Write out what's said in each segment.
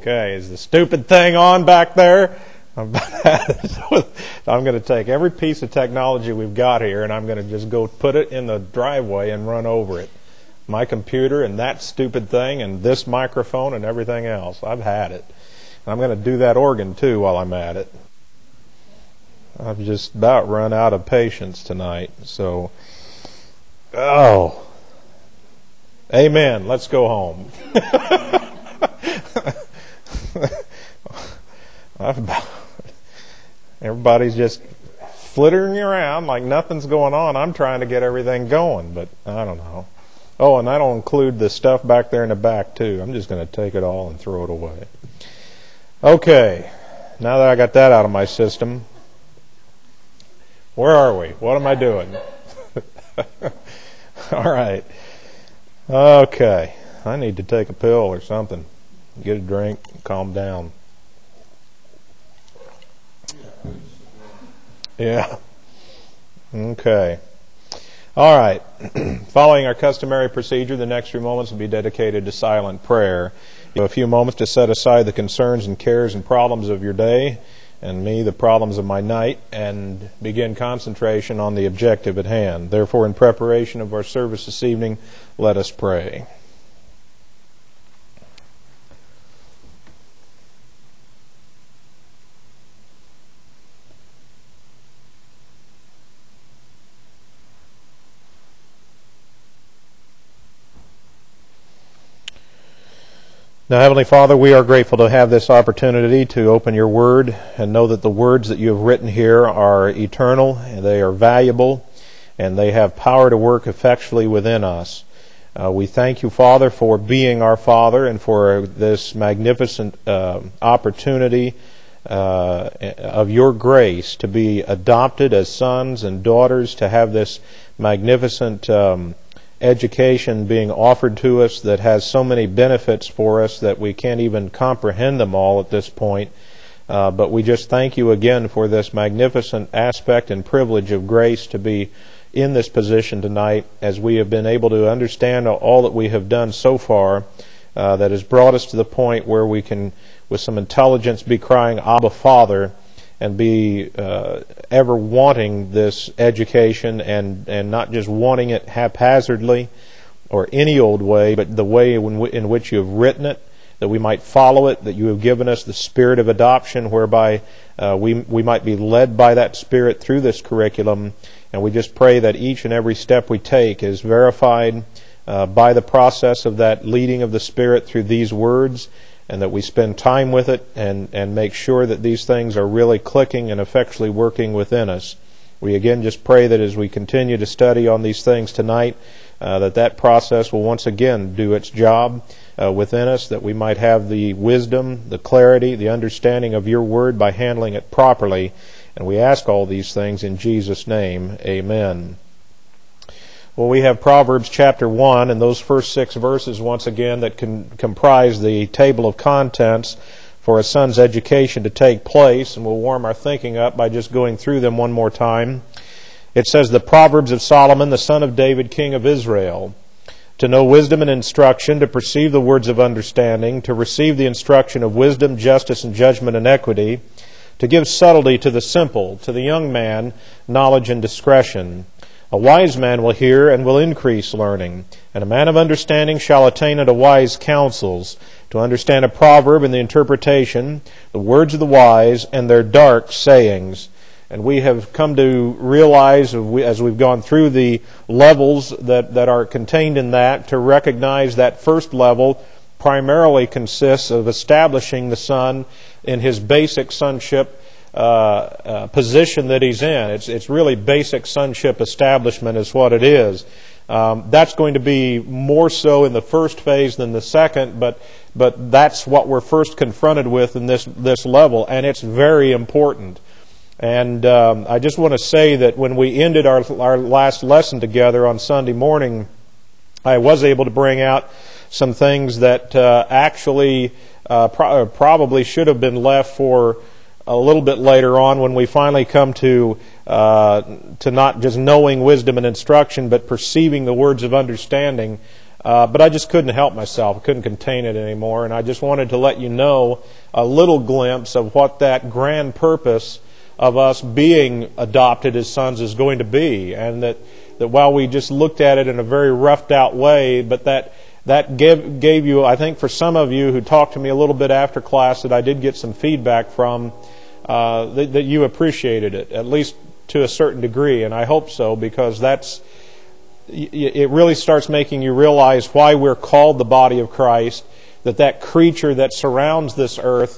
Okay, is the stupid thing on back there? I'm going to take every piece of technology we've got here and I'm going to just go put it in the driveway and run over it. My computer and that stupid thing and this microphone and everything else. I've had it. And I'm going to do that organ too while I'm at it. I've just about run out of patience tonight. So, amen. Let's go home. Everybody's just flittering around like nothing's going on. I'm trying to get everything going, but I don't know. Oh, and that'll include the stuff back there in the back too. I'm just going to take it all and throw it away. Okay, now that I got that out of my system, where are we? What am I doing? All right. Okay, I need to take a pill or something. Get a drink, calm down. Yeah. Okay. All right. Following our customary procedure, the next few moments will be dedicated to silent prayer. You have a few moments to set aside the concerns and cares and problems of your day, and me, the problems of my night, and begin concentration on the objective at hand. Therefore, in preparation of our service this evening, let us pray. Now, Heavenly Father, we are grateful to have this opportunity to open your Word and know that the words that you have written here are eternal, and they are valuable, and they have power to work effectually within us. We thank you, Father, for being our Father and for this magnificent opportunity of your grace to be adopted as sons and daughters, to have this magnificent education being offered to us that has so many benefits for us that we can't even comprehend them all at this point. But we just thank you again for this magnificent aspect and privilege of grace to be in this position tonight, as we have been able to understand all that we have done so far, that has brought us to the point where we can, with some intelligence, be crying, Abba, Father, and be ever wanting this education and not just wanting it haphazardly or any old way, but the way in which you have written it, that we might follow it, that you have given us the spirit of adoption whereby we might be led by that spirit through this curriculum. And we just pray that each and every step we take is verified by the process of that leading of the Spirit through these words, and that we spend time with it and make sure that these things are really clicking and effectually working within us. We again just pray that as we continue to study on these things tonight, that process will once again do its job within us, that we might have the wisdom, the clarity, the understanding of your word by handling it properly. And we ask all these things in Jesus' name. Amen. Well, we have Proverbs chapter 1, and those first 6 verses, once again, that can comprise the table of contents for a son's education to take place, and we'll warm our thinking up by just going through them one more time. It says, the Proverbs of Solomon, the son of David, king of Israel, to know wisdom and instruction, to perceive the words of understanding, to receive the instruction of wisdom, justice, and judgment and equity, to give subtlety to the simple, to the young man knowledge and discretion. A wise man will hear and will increase learning, and a man of understanding shall attain unto wise counsels, to understand a proverb and the interpretation, the words of the wise, and their dark sayings. And we have come to realize, as we've gone through the levels that are contained in that, to recognize that first level primarily consists of establishing the son in his basic sonship position that he's in. It's really basic sonship establishment is what it is. That's going to be more so in the first phase than the second, but that's what we're first confronted with in this level, and it's very important. And I just want to say that when we ended our last lesson together on Sunday morning, I was able to bring out some things that actually probably should have been left for a little bit later on, when we finally come to not just knowing wisdom and instruction, but perceiving the words of understanding. But I just couldn't help myself. I couldn't contain it anymore. And I just wanted to let you know a little glimpse of what that grand purpose of us being adopted as sons is going to be. And that while we just looked at it in a very roughed out way, but that gave you, I think for some of you who talked to me a little bit after class, that I did get some feedback from, that you appreciated it, at least to a certain degree. And I hope so, because it really starts making you realize why we're called the body of Christ, that creature that surrounds this earth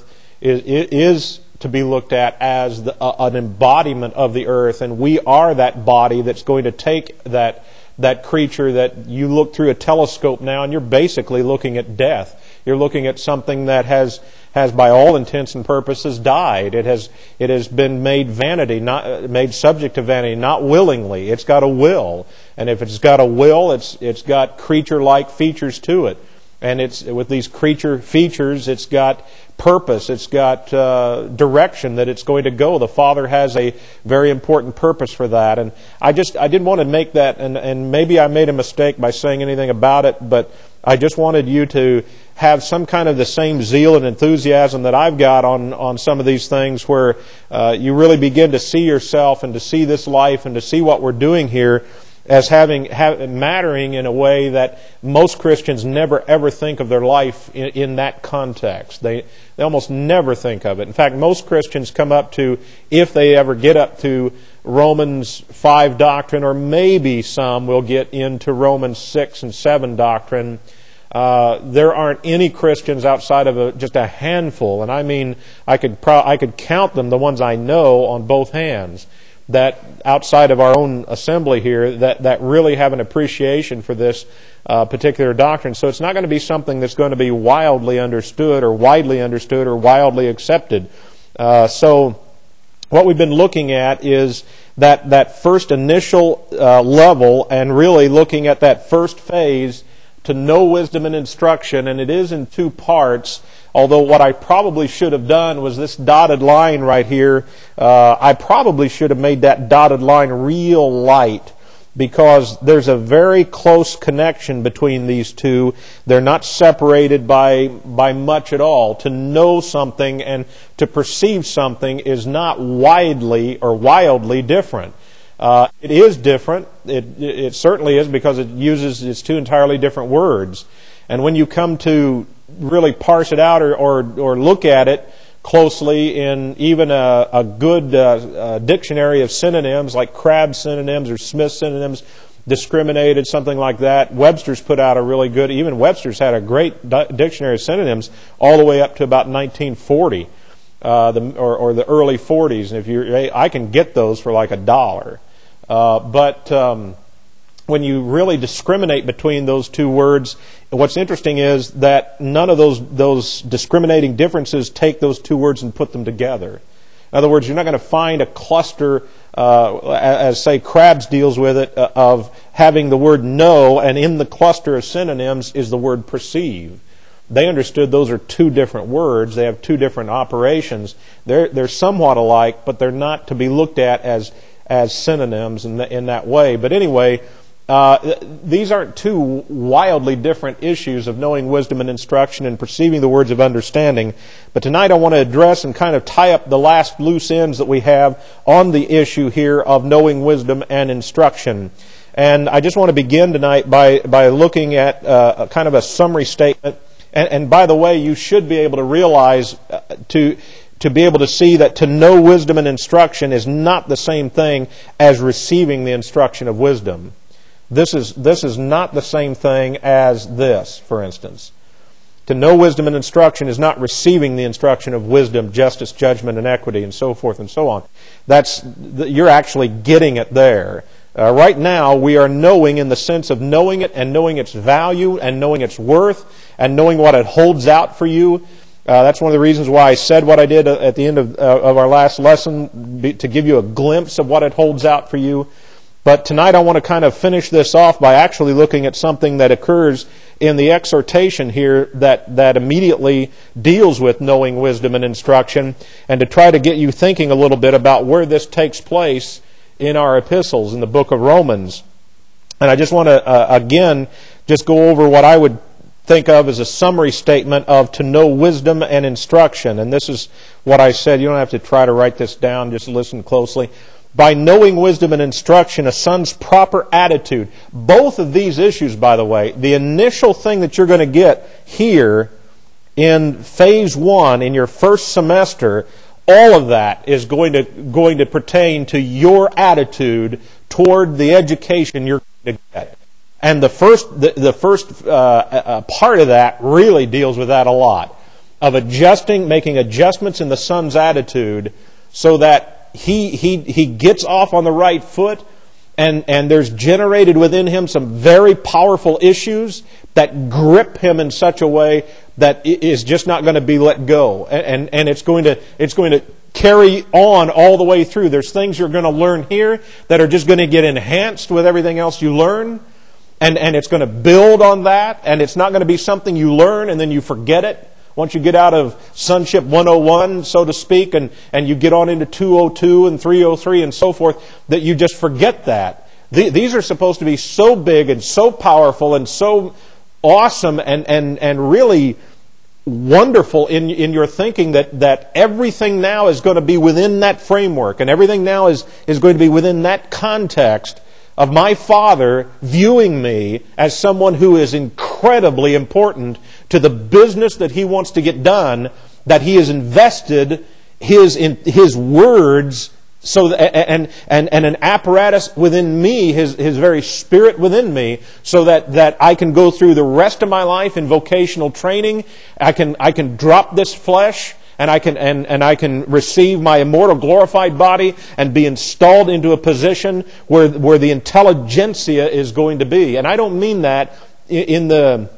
is to be looked at as an embodiment of the earth, and we are that body that's going to take that creature that you look through a telescope now, and you're basically looking at death. You're looking at something that has by all intents and purposes died. It has been made vanity, not made subject to vanity, not willingly. It's got a will, and if it's got a will, it's got creature-like features to it. And it's with these creature features, it's got purpose, it's got direction that it's going to go. The Father has a very important purpose for that. And I didn't want to make that, and maybe I made a mistake by saying anything about it, but I just wanted you to have some kind of the same zeal and enthusiasm that I've got on some of these things, where you really begin to see yourself and to see this life and to see what we're doing here as mattering in a way that most Christians never ever think of their life in that context. They almost never think of it. In fact, most Christians come up to, if they ever get up to Romans 5 doctrine, or maybe some will get into Romans 6 and 7 doctrine, there aren't any Christians outside of just a handful, and I mean I could count them, the ones I know, on both hands, that outside of our own assembly here, that really have an appreciation for this particular doctrine. So it's not going to be something that's going to be wildly understood or widely accepted. So what we've been looking at is that first initial level, and really looking at that first phase to know wisdom and instruction, and it is in two parts. Although what I probably should have done was this dotted line right here. I probably should have made that dotted line real light, because there's a very close connection between these two. They're not separated by much at all. To know something and to perceive something is not widely or wildly different. It is different. It certainly is, because it's two entirely different words. And when you come to really parse it out or look at it closely in even a good dictionary of synonyms, like Crabb's synonyms or Smith's synonyms, discriminated, something like that. Webster's put out a really good, even Webster's had a great dictionary of synonyms all the way up to about 1940, or the early 40s. And I can get those for like $1. But when you really discriminate between those two words, what's interesting is that none of those discriminating differences take those two words and put them together. In other words, you're not going to find a cluster, as say Crabb's deals with it, of having the word know, and in the cluster of synonyms is the word perceive. They understood those are two different words. They have two different operations. They're somewhat alike, but they're not to be looked at as synonyms in that way. But anyway, these aren't two wildly different issues of knowing wisdom and instruction and perceiving the words of understanding. But tonight I want to address and kind of tie up the last loose ends that we have on the issue here of knowing wisdom and instruction. And I just want to begin tonight by looking at a kind of a summary statement. And by the way, you should be able to realize, to be able to see that to know wisdom and instruction is not the same thing as receiving the instruction of wisdom. This is not the same thing as this, for instance. To know wisdom and instruction is not receiving the instruction of wisdom, justice, judgment, and equity, and so forth and so on. You're actually getting it there. Right now, we are knowing in the sense of knowing it and knowing its value and knowing its worth and knowing what it holds out for you. That's one of the reasons why I said what I did at the end of our last lesson, to give you a glimpse of what it holds out for you. But tonight I want to kind of finish this off by actually looking at something that occurs in the exhortation here that immediately deals with knowing wisdom and instruction, and to try to get you thinking a little bit about where this takes place in our epistles in the book of Romans. And I just want to, again, just go over what I would think of as a summary statement of to know wisdom and instruction. And this is what I said. You don't have to try to write this down. Just listen closely. By knowing wisdom and instruction, a son's proper attitude. Both of these issues, by the way, the initial thing that you're going to get here in phase 1, in your first semester, all of that is going to pertain to your attitude toward the education you're going to get. And the first part of that really deals with that a lot, of making adjustments in the son's attitude so that he gets off on the right foot, and there's generated within him some very powerful issues that grip him in such a way that it is just not going to be let go, and it's going to carry on all the way through. There's things you're going to learn here that are just going to get enhanced with everything else you learn. And it's going to build on that, and it's not going to be something you learn and then you forget it. Once you get out of Sonship 101, so to speak, and you get on into 202 and 303 and so forth, that you just forget that. These are supposed to be so big and so powerful and so awesome and really wonderful in your thinking that everything now is going to be within that framework, and everything now is going to be within that context of my Father viewing me as someone who is incredibly important to the business that He wants to get done, that He has invested His words and an apparatus within me, His very Spirit within me, so that I can go through the rest of my life in vocational training. I can drop this flesh, and I can receive my immortal glorified body and be installed into a position where the intelligentsia is going to be. And I don't mean that in the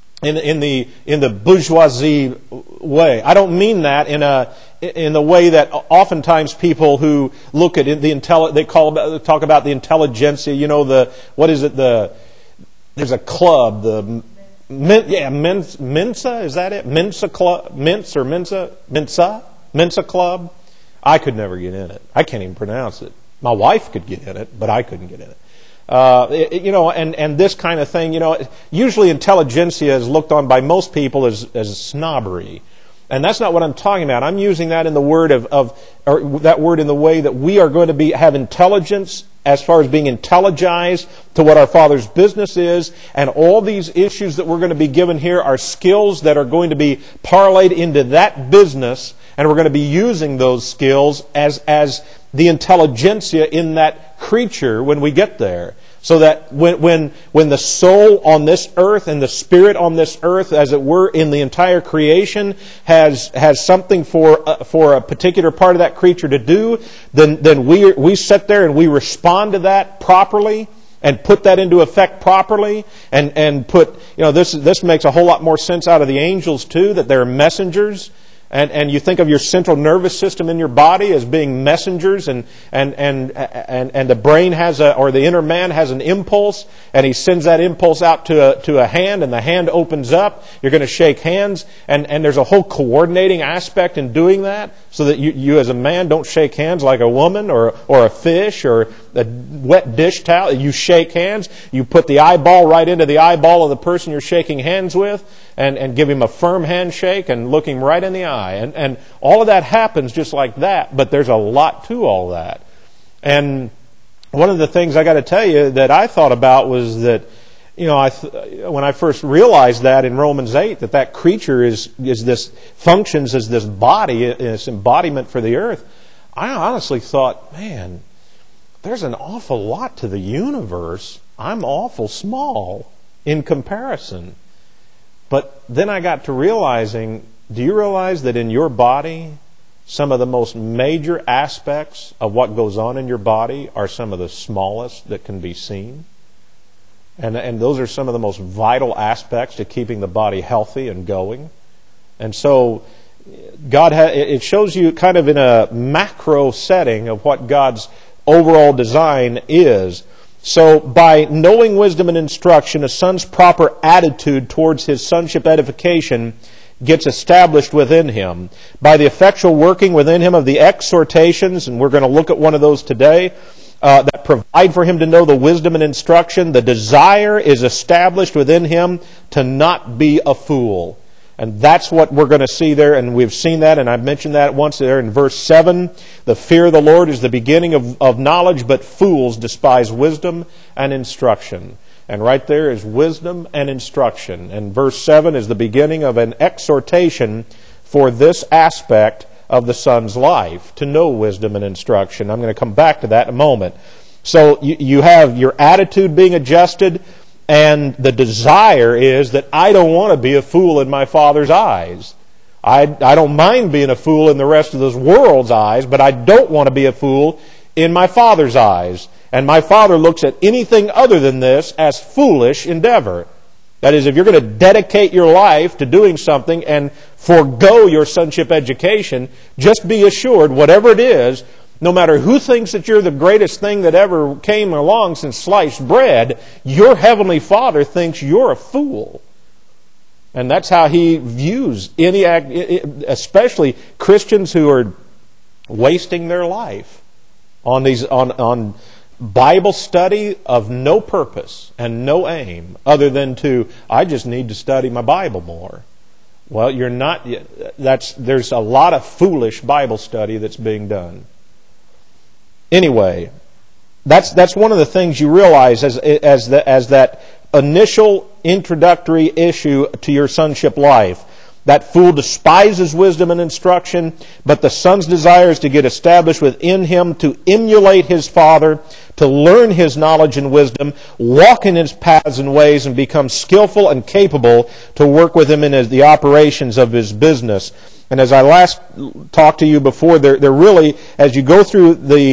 bourgeoisie way. I don't mean that in the way that oftentimes people who look at it, talk about the intelligentsia. You know, there's a club, Mensa, is that it? Mensa Club? Mensa Club? I could never get in it. I can't even pronounce it. My wife could get in it, but I couldn't get in it. And this kind of thing, usually intelligentsia is looked on by most people as snobbery. And that's not what I'm talking about. I'm using that in the word or that word in the way that we are going to have intelligence as far as being intelligized to what our Father's business is. And all these issues that we're going to be given here are skills that are going to be parlayed into that business, and we're going to be using those skills as the intelligentsia in that creature when we get there. So that when the soul on this earth and the spirit on this earth, as it were, in the entire creation has something for a particular part of that creature to do, then we sit there and we respond to that properly and put that into effect properly, and put, this makes a whole lot more sense out of the angels too, that they're messengers. And you think of your central nervous system in your body as being messengers, and the brain or the inner man has an impulse, and he sends that impulse out to a hand, and the hand opens up. You're going to shake hands, and there's a whole coordinating aspect in doing that, so that you as a man don't shake hands like a woman or a fish or a wet dish towel. You shake hands. You put the eyeball right into the eyeball of the person you're shaking hands with, and give him a firm handshake and look him right in the eye. And all of that happens just like that, but there's a lot to all that. And one of the things I got to tell you that I thought about was that, when I first realized that in Romans 8, that creature functions as this body, this embodiment for the earth, I honestly thought, man, there's an awful lot to the universe. I'm awful small in comparison. But then I got to realizing, do you realize that in your body, some of the most major aspects of what goes on in your body are some of the smallest that can be seen? And those are some of the most vital aspects to keeping the body healthy and going. And so it shows you kind of in a macro setting of what God's overall design is. So by knowing wisdom and instruction, a son's proper attitude towards his sonship edification gets established within him. By the effectual working within him of the exhortations, and we're going to look at one of those today, that provide for him to know the wisdom and instruction. The desire is established within him to not be a fool. And that's what we're going to see there, and we've seen that, and I've mentioned that once there in verse 7. The fear of the Lord is the beginning of knowledge, but fools despise wisdom and instruction. And right there is wisdom and instruction. And verse 7 is the beginning of an exhortation for this aspect of the son's life, to know wisdom and instruction. I'm going to come back to that in a moment. So you have your attitude being adjusted, and the desire is that I don't want to be a fool in my Father's eyes. I don't mind being a fool in the rest of this world's eyes, but I don't want to be a fool in my Father's eyes. And my Father looks at anything other than this as foolish endeavor. That is, if you're going to dedicate your life to doing something and forego your sonship education, just be assured, whatever it is, no matter who thinks that you're the greatest thing that ever came along since sliced bread, your Heavenly Father thinks you're a fool. And that's how He views any act, especially Christians who are wasting their life on Bible study of no purpose and no aim other than I just need to study my Bible more. Well, you're not. There's a lot of foolish Bible study that's being done. Anyway, that's one of the things you realize as that initial introductory issue to your sonship life. That fool despises wisdom and instruction, but the son's desire is to get established within him, to emulate his father, to learn his knowledge and wisdom, walk in his paths and ways, and become skillful and capable to work with him in the operations of his business. And as I last talked to you before, they're really, as you go through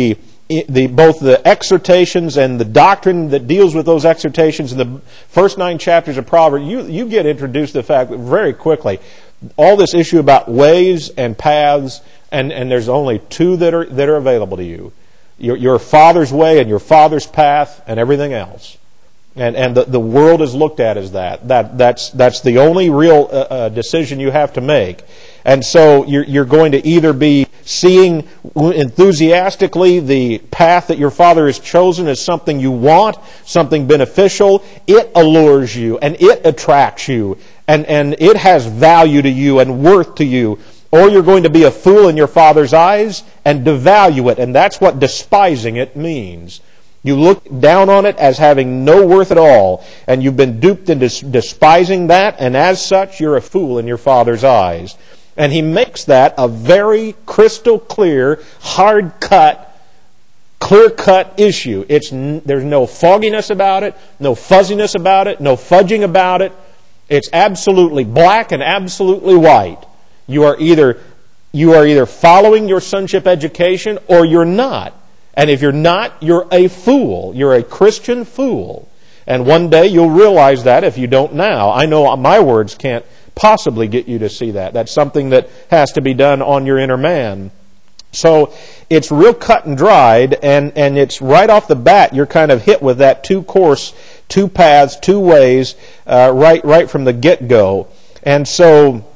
both the exhortations and the doctrine that deals with those exhortations in the first 9 chapters of Proverbs, you get introduced to the fact very quickly, all this issue about ways and paths, and there's only 2 that are available to you. Your father's way and your father's path and everything else. And the world is looked at as that's the only real decision you have to make. And so you're going to either be seeing enthusiastically the path that your father has chosen as something you want, something beneficial. It allures you and it attracts you and it has value to you and worth to you. Or you're going to be a fool in your father's eyes and devalue it. And that's what despising it means. You look down on it as having no worth at all, and you've been duped into despising that, and as such, you're a fool in your Father's eyes. And He makes that a very crystal clear, hard-cut, clear-cut issue. There's no fogginess about it, no fuzziness about it, no fudging about it. It's absolutely black and absolutely white. You are either following your sonship education or you're not. And if you're not, you're a fool. You're a Christian fool. And one day you'll realize that if you don't now. I know my words can't possibly get you to see that. That's something that has to be done on your inner man. So it's real cut and dried, and it's right off the bat you're kind of hit with that 2 course, 2 paths, 2 ways, right from the get-go. And so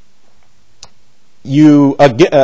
you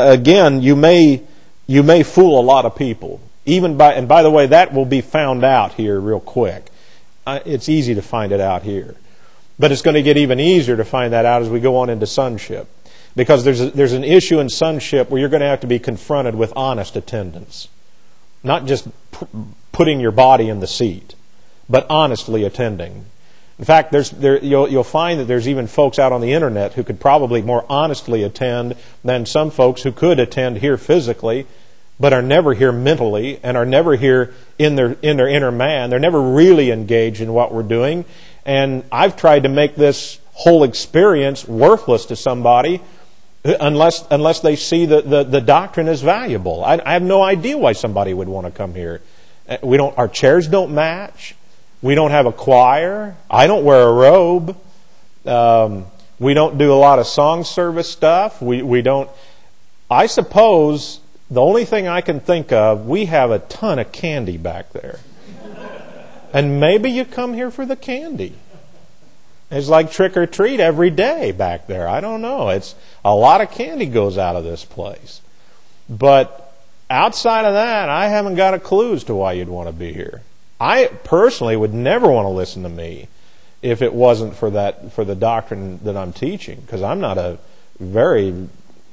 may fool a lot of people. And by the way, that will be found out here real quick. It's easy to find it out here. But it's going to get even easier to find that out as we go on into sonship. Because there's an issue in sonship where you're going to have to be confronted with honest attendance. Not just putting your body in the seat, but honestly attending. In fact, you'll find that there's even folks out on the internet who could probably more honestly attend than some folks who could attend here physically, but are never here mentally and are never here in their inner man. They're never really engaged in what we're doing. And I've tried to make this whole experience worthless to somebody unless they see the doctrine as valuable. I have no idea why somebody would want to come here. Our chairs don't match. We don't have a choir. I don't wear a robe. We don't do a lot of song service stuff. We don't. I suppose the only thing I can think of, we have a ton of candy back there. And maybe you come here for the candy. It's like trick or treat every day back there. I don't know. It's a lot of candy goes out of this place. But outside of that, I haven't got a clue as to why you'd want to be here. I personally would never want to listen to me if it wasn't for the doctrine that I'm teaching, because I'm not a very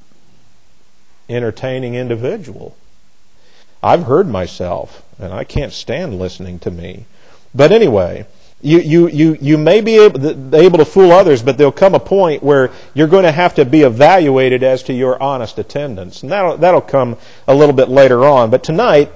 entertaining individual. I've heard myself, and I can't stand listening to me. But anyway, you may be able to fool others, but there'll come a point where you're going to have to be evaluated as to your honest attendance. And that'll come a little bit later on. But tonight,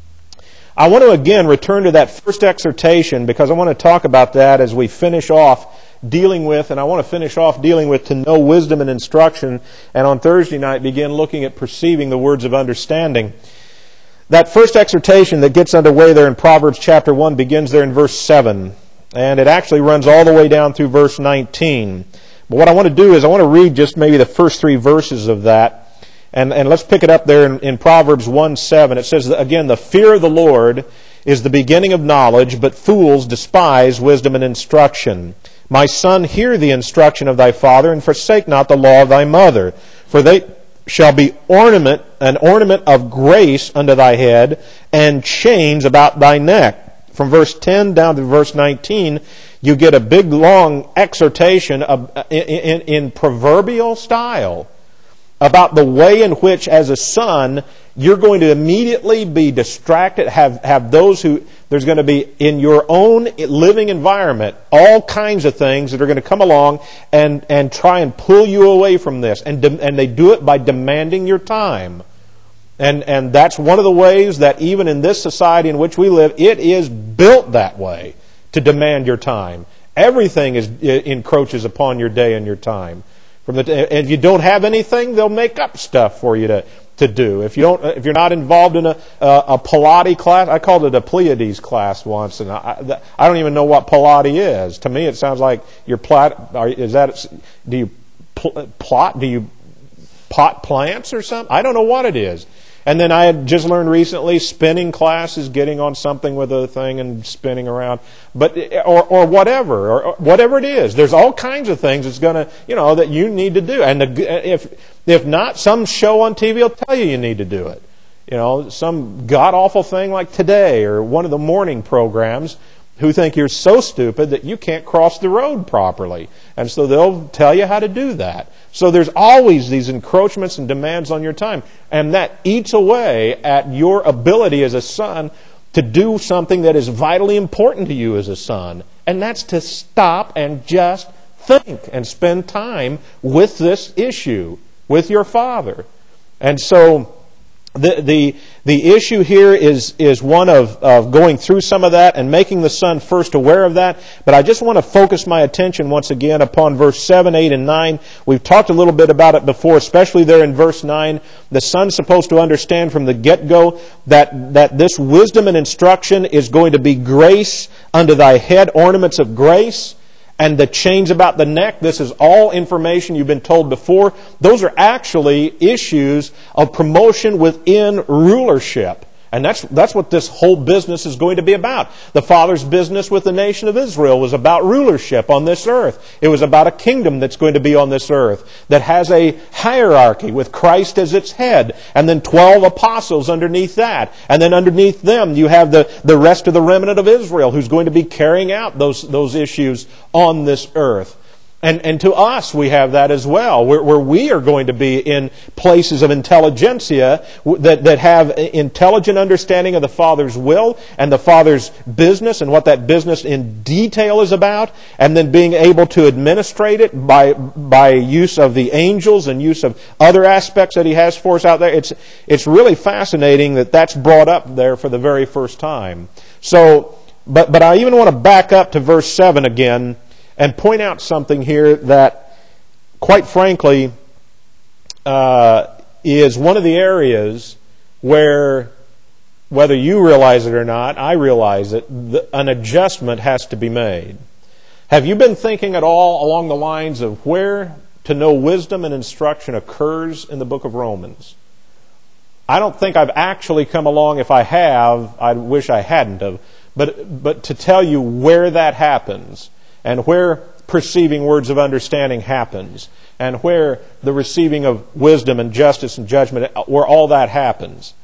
I want to again return to that first exhortation, because I want to talk about that as we finish off dealing with, and I want to finish off dealing with to know wisdom and instruction, and on Thursday night begin looking at perceiving the words of understanding. That first exhortation that gets underway there in Proverbs chapter 1 begins there in verse 7, and it actually runs all the way down through verse 19. But what I want to do is I want to read just maybe the first 3 verses of that, and let's pick it up there in Proverbs 1:7. It says, again, the fear of the Lord is the beginning of knowledge, but fools despise wisdom and instruction. My son, hear the instruction of thy father, and forsake not the law of thy mother. For they shall be an ornament of grace unto thy head, and chains about thy neck. From verse 10 down to verse 19, you get a big, long exhortation in proverbial style about the way in which, as a son, you're going to immediately be distracted, have those who, there's going to be in your own living environment all kinds of things that are going to come along and try and pull you away from this. And they do it by demanding your time. And that's one of the ways that even in this society in which we live, it is built that way, to demand your time. Everything encroaches upon your day and your time. And if you don't have anything, they'll make up stuff for you to do. If you're not involved in a Pilates class, I called it a Pleiades class once, and I don't even know what Pilates is. To me, it sounds like do you pot plants or something? I don't know what it is. And then I had just learned recently spinning classes, getting on something with a thing and spinning around, or whatever it is. There's all kinds of things that's going to, that you need to do. And if not, some show on TV will tell you need to do it. Some god awful thing like Today or one of the morning programs, who think you're so stupid that you can't cross the road properly. And so they'll tell you how to do that. So there's always these encroachments and demands on your time. And that eats away at your ability as a son to do something that is vitally important to you as a son. And that's to stop and just think and spend time with this issue, with your father. And so the issue here is one of going through some of that and making the son first aware of that. But I just want to focus my attention once again upon verse 7, 8, and 9. We've talked a little bit about it before, especially there in verse 9. The son's supposed to understand from the get-go that this wisdom and instruction is going to be grace unto thy head, ornaments of grace. And the chains about the neck, this is all information you've been told before. Those are actually issues of promotion within rulership. And that's what this whole business is going to be about. The Father's business with the nation of Israel was about rulership on this earth. It was about a kingdom that's going to be on this earth that has a hierarchy with Christ as its head, and then 12 apostles underneath that. And then underneath them you have the rest of the remnant of Israel who's going to be carrying out those issues on this earth. And to us, we have that as well, where we are going to be in places of intelligentsia that have intelligent understanding of the Father's will and the Father's business and what that business in detail is about, and then being able to administrate it by use of the angels and use of other aspects that He has for us out there. It's really fascinating that that's brought up there for the very first time. So, but I even want to back up to verse 7 again, and point out something here that, quite frankly, is one of the areas where, whether you realize it or not, I realize it, an adjustment has to be made. Have you been thinking at all along the lines of where to know wisdom and instruction occurs in the book of Romans? I don't think I've actually come along. If I have, I wish I hadn't have. But to tell you where that happens, and where perceiving words of understanding happens, and where the receiving of wisdom and justice and judgment, where all that happens.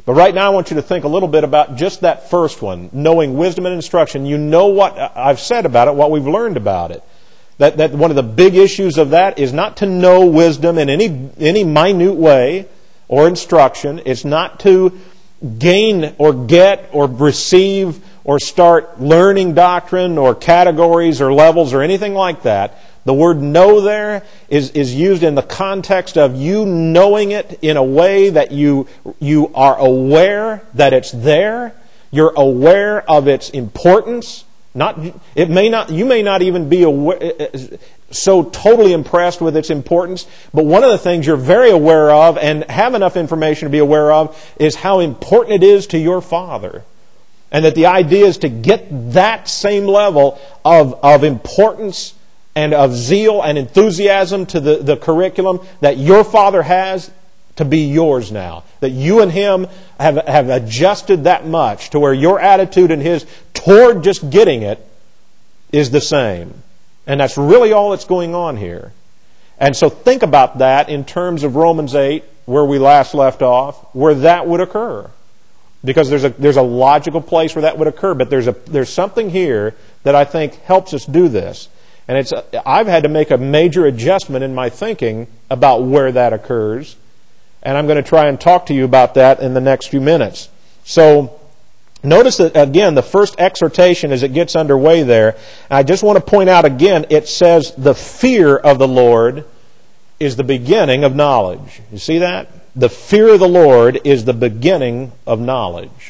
But right now I want you to think a little bit about just that first one, knowing wisdom and instruction. You know what I've said about it, what we've learned about it. That one of the big issues of that is not to know wisdom in any minute way or instruction. It's not to gain or get or receive or start learning doctrine or categories or levels or anything like that. The word know there is used in the context of you knowing it in a way that you are aware that it's there. You're aware of its importance. You may not even be aware, so totally impressed with its importance, but one of the things you're very aware of and have enough information to be aware of is how important it is to your Father. And that the idea is to get that same level of importance and of zeal and enthusiasm to the curriculum that your Father has to be yours now. That you and Him have adjusted that much to where your attitude and His toward just getting it is the same. And that's really all that's going on here. And so think about that in terms of Romans 8, where we last left off, where that would occur. Because there's a logical place where that would occur, but there's something here that I think helps us do this. And I've had to make a major adjustment in my thinking about where that occurs. And I'm going to try and talk to you about that in the next few minutes. So notice that, again, the first exhortation as it gets underway there, and I just want to point out again, it says the fear of the Lord is the beginning of knowledge. You see that? The fear of the Lord is the beginning of knowledge.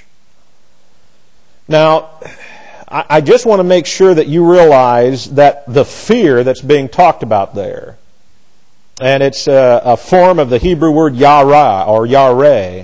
Now, I just want to make sure that you realize that the fear that's being talked about there, and it's a form of the Hebrew word yara or yareh,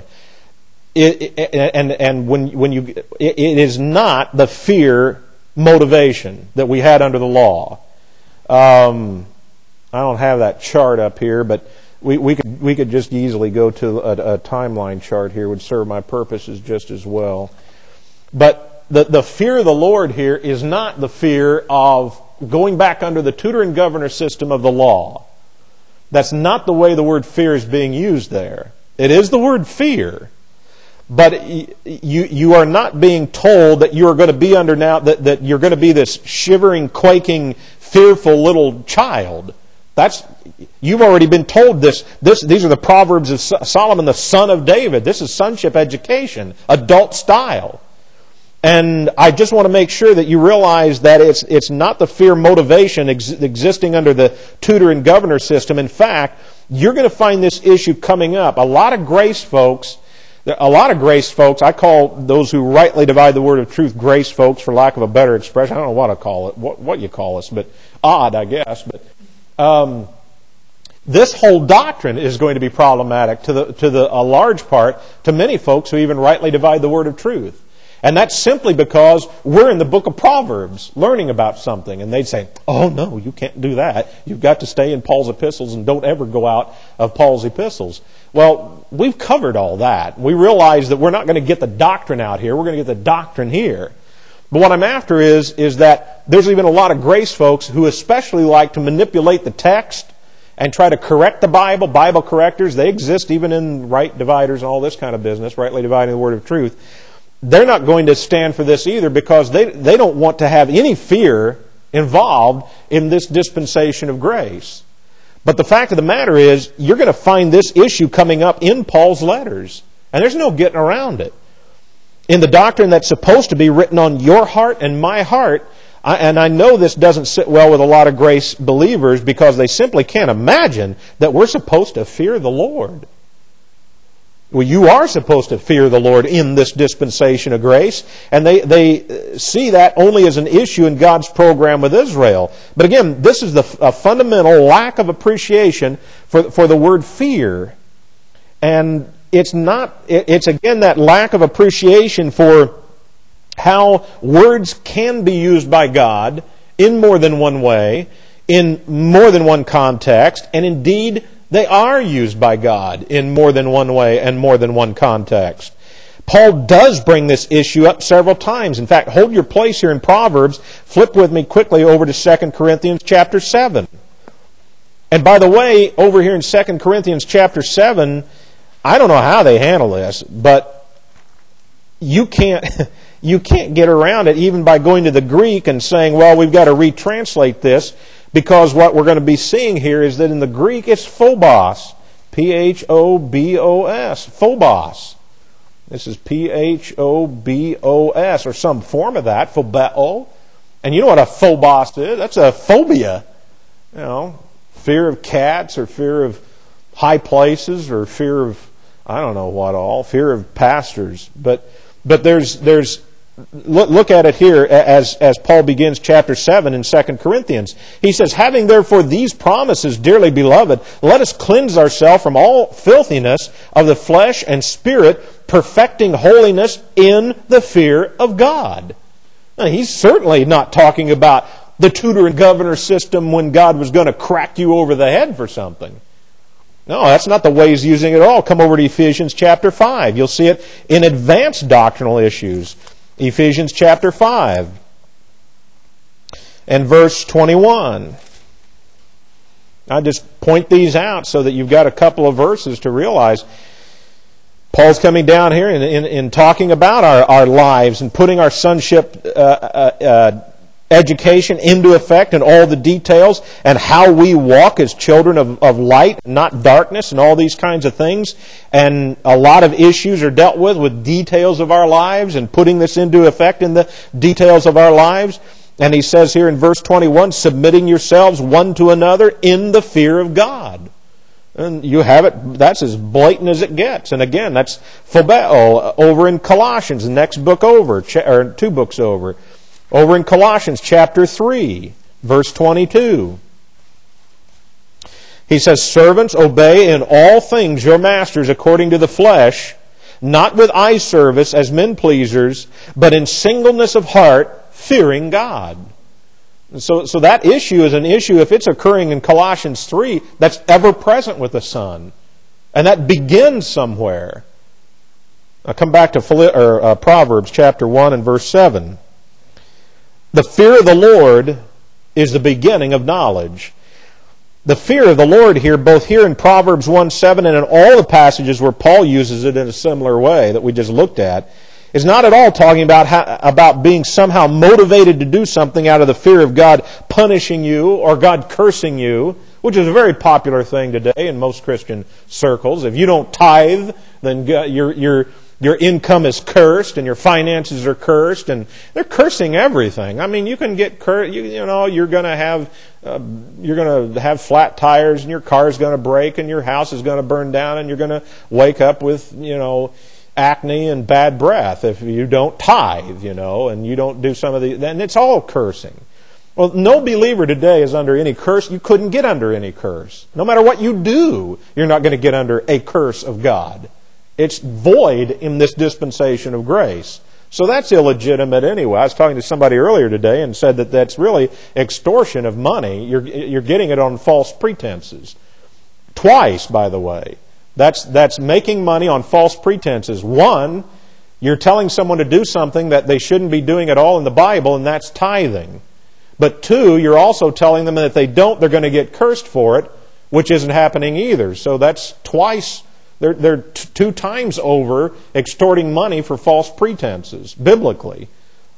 it is not the fear motivation that we had under the law. I don't have that chart up here, but we could just easily go to a timeline chart here, would serve my purposes just as well. But the fear of the Lord here is not the fear of going back under the tutor and governor system of the law. That's not the way the word fear is being used there. It is the word fear, but you are not being told that you are going to be under now, that you're going to be this shivering, quaking, fearful little child. You've already been told this. These are the Proverbs of Solomon, the son of David. This is sonship education, adult style. And I just want to make sure that you realize that it's not the fear motivation existing under the tutor and governor system. In fact, you're going to find this issue coming up. A lot of grace folks, I call those who rightly divide the word of truth grace folks, for lack of a better expression. I don't know what to call it, what you call us, but odd, I guess. But this whole doctrine is going to be problematic to a large part to many folks who even rightly divide the word of truth. And that's simply because we're in the book of Proverbs learning about something. And they'd say, oh no, you can't do that. You've got to stay in Paul's epistles and don't ever go out of Paul's epistles. Well, we've covered all that. We realize that we're not going to get the doctrine out here. We're going to get the doctrine here. But what I'm after is that there's even a lot of grace folks who especially like to manipulate the text and try to correct the Bible. Bible correctors, they exist even in right dividers and all this kind of business, rightly dividing the word of truth. They're not going to stand for this either because they don't want to have any fear involved in this dispensation of grace. But the fact of the matter is, you're going to find this issue coming up in Paul's letters. And there's no getting around it. In the doctrine that's supposed to be written on your heart and my heart, and I know this doesn't sit well with a lot of grace believers because they simply can't imagine that we're supposed to fear the Lord. Well, you are supposed to fear the Lord in this dispensation of grace, and they see that only as an issue in God's program with Israel. But again, this is a fundamental lack of appreciation for the word fear. And it's again that lack of appreciation for how words can be used by God in more than one way, in more than one context, and indeed they are used by God in more than one way and more than one context. Paul does bring this issue up several times. In fact, hold your place here in Proverbs. Flip with me quickly over to 2 Corinthians chapter 7. And by the way, over here in 2 Corinthians chapter 7, I don't know how they handle this, but you can't get around it even by going to the Greek and saying, well, we've got to retranslate this, because what we're going to be seeing here is that in the Greek it's phobos. P-H-O-B-O-S. Phobos. This is P-H-O-B-O-S, or some form of that, phobeo. And you know what a phobos is? That's a phobia. You know, fear of cats, or fear of high places, or fear of, I don't know what all, fear of pastors. But there's look at it here as Paul begins chapter 7 in 2 Corinthians. He says, having therefore these promises, dearly beloved, let us cleanse ourselves from all filthiness of the flesh and spirit, perfecting holiness in the fear of God. Now, he's certainly not talking about the tutor and governor system when God was going to crack you over the head for something. No, that's not the way he's using it at all. Come over to Ephesians chapter 5. You'll see it in advanced doctrinal issues. Ephesians chapter 5 and verse 21. I just point these out so that you've got a couple of verses to realize Paul's coming down here in talking about our lives and putting our sonship education into effect and all the details, and how we walk as children of light, not darkness, and all these kinds of things. And a lot of issues are dealt with details of our lives and putting this into effect in the details of our lives. And he says here in verse 21, submitting yourselves one to another in the fear of God. And you have it, that's as blatant as it gets. And again, that's phobeo over in Colossians, the next book over, or 2 books over. Over in Colossians chapter 3, verse 22. He says, servants, obey in all things your masters according to the flesh, not with eye service as men pleasers, but in singleness of heart, fearing God. So that issue is an issue, if it's occurring in Colossians 3, that's ever present with the Son. And that begins somewhere. I'll come back to Proverbs chapter 1 and verse 7. The fear of the Lord is the beginning of knowledge. The fear of the Lord here, both here in Proverbs 1:7 and in all the passages where Paul uses it in a similar way that we just looked at, is not at all talking about being somehow motivated to do something out of the fear of God punishing you or God cursing you, which is a very popular thing today in most Christian circles. If you don't tithe, then your income is cursed and your finances are cursed, and they're cursing everything. I mean, you can get cursed. You know, you're going to have flat tires, and your car's going to break, and your house is going to burn down, and you're going to wake up with acne and bad breath if you don't tithe, and you don't do some of the. Then it's all cursing. Well, no believer today is under any curse. You couldn't get under any curse. No matter what you do, you're not going to get under a curse of God. It's void in this dispensation of grace. So that's illegitimate anyway. I was talking to somebody earlier today and said that that's really extortion of money. You're getting it on false pretenses. Twice, by the way. That's making money on false pretenses. One, you're telling someone to do something that they shouldn't be doing at all in the Bible, and that's tithing. But two, you're also telling them that if they don't, they're going to get cursed for it, which isn't happening either. So that's twice. They're 2 times over extorting money for false pretenses, biblically.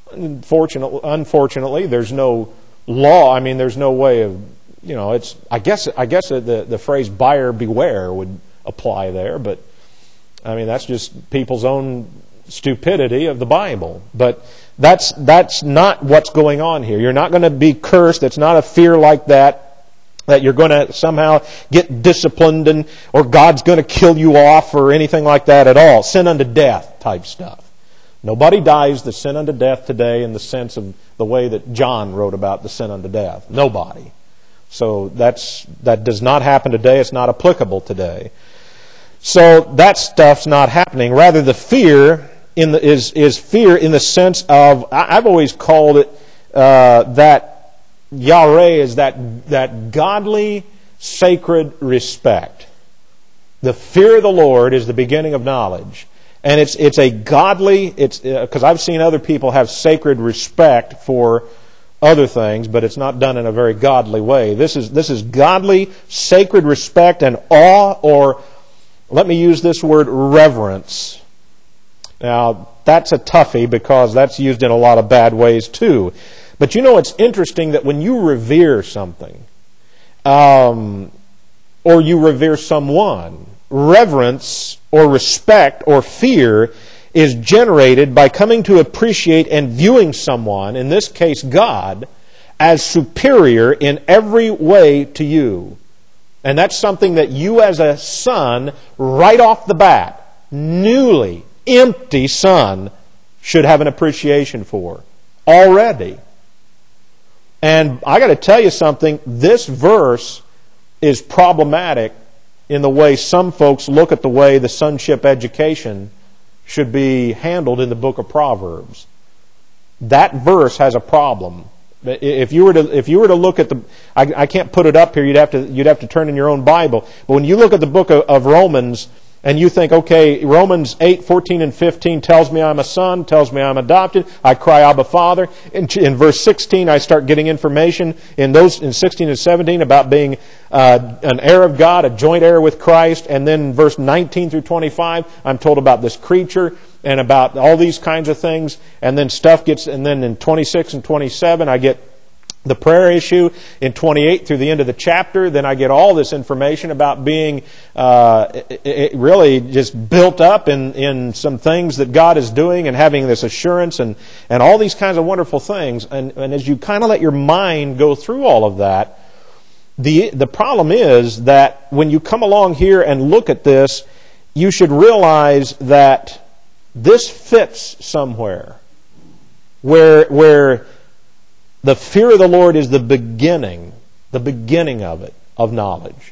Unfortunately, there's no law. I mean, there's no way of, it's. I guess the phrase "buyer beware" would apply there, but I mean that's just people's own stupidity of the Bible. But that's not what's going on here. You're not going to be cursed. It's not a fear like that you're going to somehow get disciplined or God's going to kill you off or anything like that at all. Sin unto death type stuff. Nobody dies the sin unto death today in the sense of the way that John wrote about the sin unto death. Nobody. So that does not happen today. It's not applicable today. So that stuff's not happening. Rather, the fear is fear in the sense of, I've always called it that Yareh is that godly, sacred respect. The fear of the Lord is the beginning of knowledge. And it's a godly, because I've seen other people have sacred respect for other things, but it's not done in a very godly way. This is godly, sacred respect and awe, or let me use this word, reverence. Now, that's a toughie because that's used in a lot of bad ways too. But you know, it's interesting that when you revere something, or you revere someone, reverence or respect or fear is generated by coming to appreciate and viewing someone, in this case God, as superior in every way to you. And that's something that you as a son, right off the bat, newly, empty son, should have an appreciation for already. And I got to tell you something, this verse is problematic in the way some folks look at the way the sonship education should be handled in the book of Proverbs. That verse has a problem. If you were to look at I can't put it up here. You'd have to turn in your own Bible. But when you look at the book of Romans, and you think, okay, Romans 8:14 and 15 tells me I'm a son, tells me I'm adopted. I cry, Abba, Father. In verse 16, I start getting information in 16 and 17 about being an heir of God, a joint heir with Christ. And then verse 19 through 25, I'm told about this creature and about all these kinds of things. And then and then in 26 and 27, I get the prayer issue. In 28 through the end of the chapter, then I get all this information about being really just built up in some things that God is doing and having this assurance and all these kinds of wonderful things. And as you kind of let your mind go through all of that, the problem is that when you come along here and look at this, you should realize that this fits somewhere where the fear of the Lord is the beginning of it, of knowledge.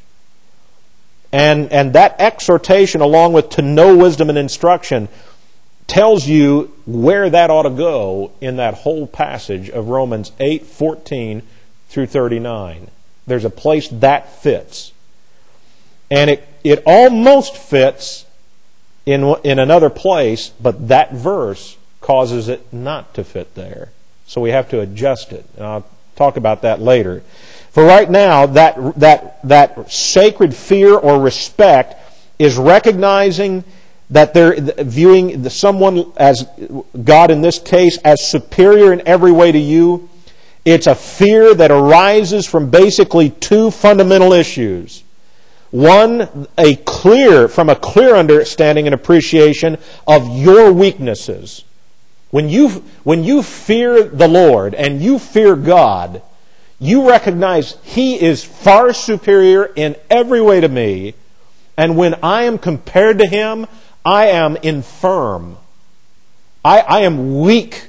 And that exhortation, along with to know wisdom and instruction, tells you where that ought to go in that whole passage of Romans 8:14 through 39. There's a place that fits. And it almost fits in another place, but that verse causes it not to fit there. So we have to adjust it. And I'll talk about that later. For right now, that sacred fear or respect is recognizing that they're viewing someone as God in this case as superior in every way to you. It's a fear that arises from basically two fundamental issues. One, from a clear understanding and appreciation of your weaknesses. When you fear the Lord and you fear God, you recognize He is far superior in every way to me. And when I am compared to Him, I am infirm. I am weak.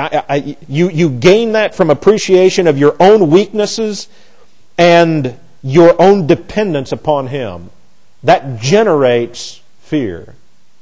You gain that from appreciation of your own weaknesses and your own dependence upon Him. That generates fear.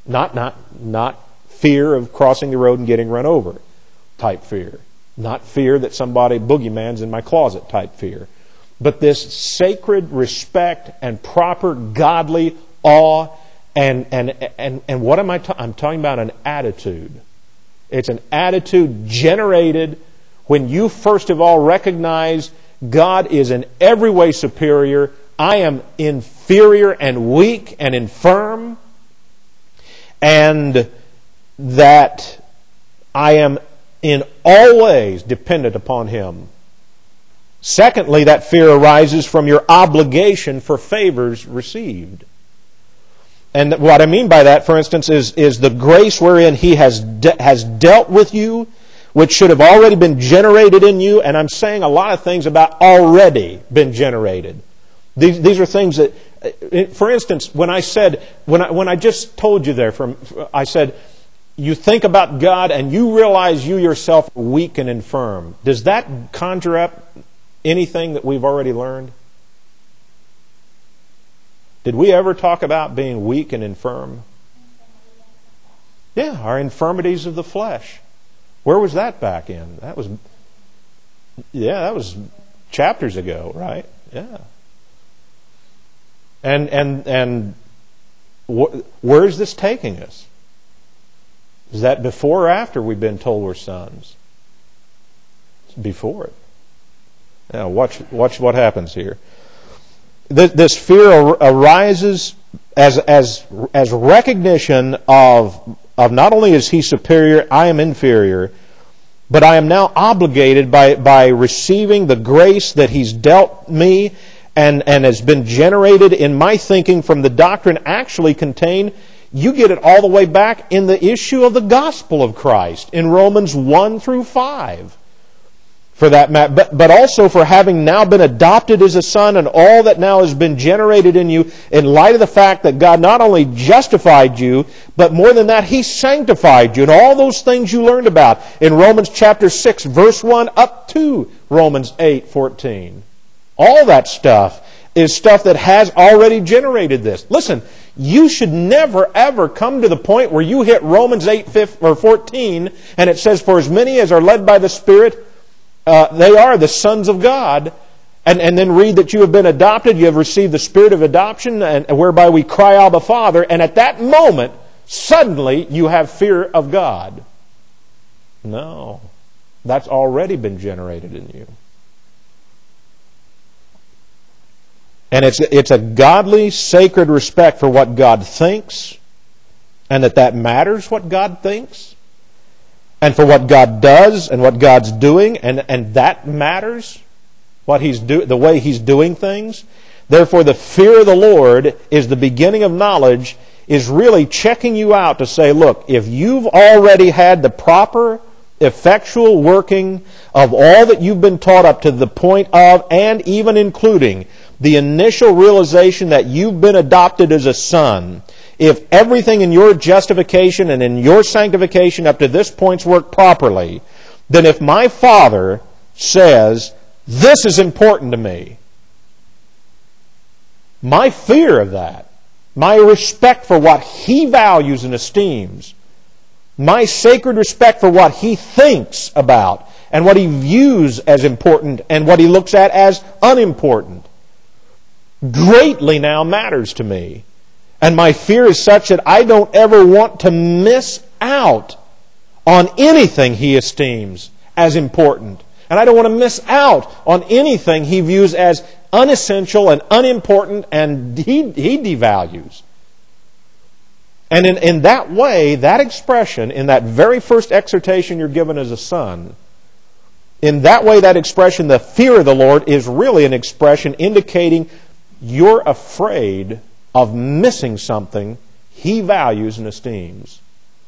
Not fear of crossing the road and getting run over type fear. Not fear that somebody boogeyman's in my closet type fear. But this sacred respect and proper godly awe and what am I talking? I'm talking about an attitude. It's an attitude generated when you first of all recognize God is in every way superior. I am inferior and weak and infirm. And that I am in all ways dependent upon Him. Secondly, that fear arises from your obligation for favors received. And what I mean by that, for instance, is the grace wherein He has dealt with you, which should have already been generated in you. And I'm saying a lot of things about already been generated. These are things that, for instance, when I just told you there, I said, you think about God and you realize you yourself are weak and infirm. Does that conjure up anything that we've already learned? Did we ever talk about being weak and infirm? Yeah, our infirmities of the flesh. Where was that back in? That was chapters ago, right? Yeah. And where is this taking us? Is that before or after we've been told we're sons? It's before it. Now watch what happens here. This fear arises as recognition of of not only is He superior, I am inferior, but I am now obligated by receiving the grace that He's dealt me and has been generated in my thinking from the doctrine actually contained. You get it all the way back in the issue of the gospel of Christ in Romans 1 through 5. For that matter, but also for having now been adopted as a son and all that now has been generated in you in light of the fact that God not only justified you, but more than that, He sanctified you. And all those things you learned about in Romans chapter 6, verse 1 up to Romans 8:14. All that stuff is stuff that has already generated this. Listen, you should never ever come to the point where you hit Romans 8:14 and it says, "For as many as are led by the Spirit, they are the sons of God," and then read that you have been adopted, you have received the Spirit of adoption, and whereby we cry, "Abba, Father," and at that moment, suddenly you have fear of God. No, that's already been generated in you. And it's a godly, sacred respect for what God thinks, and that matters what God thinks, and for what God does and what God's doing, and that matters, what the way He's doing things. Therefore, the fear of the Lord is the beginning of knowledge, is really checking you out to say, look, if you've already had the proper, effectual working of all that you've been taught up to the point of, and even including the initial realization that you've been adopted as a son, if everything in your justification and in your sanctification up to this point's worked properly, then if my Father says, this is important to me, my fear of that, my respect for what He values and esteems, my sacred respect for what He thinks about and what He views as important and what He looks at as unimportant, greatly now matters to me. And my fear is such that I don't ever want to miss out on anything He esteems as important. And I don't want to miss out on anything He views as unessential and unimportant and He devalues. And in that way, that expression, in that very first exhortation you're given as a son, in that way, that expression, the fear of the Lord, is really an expression indicating you're afraid of missing something He values and esteems.